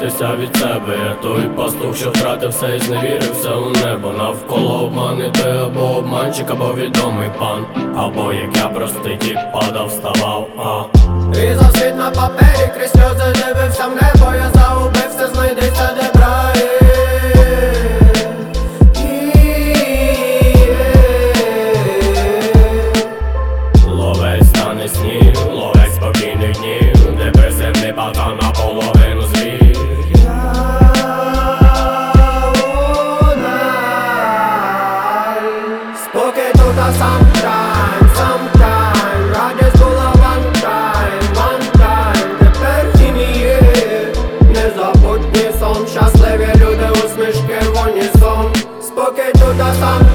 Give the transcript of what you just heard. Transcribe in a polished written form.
ховатися від себе. Я той пастух, що втратив все і зневірився у небо. Навколо обманити або обманщик, або відомий пан, або як я простий тіп, падав, вставав. Різав світ на папері, крізь сльози дивився в небо. Я загубився, знайдеться де брає. Ловець стане сніг, ловець спокійних днів, де безземний батан наполовину звір. Спокій тут, а sometime радість була one time. Тепер тіні, незабутній сон, щасливі люди, усмішки в унісон. Спокій тут, а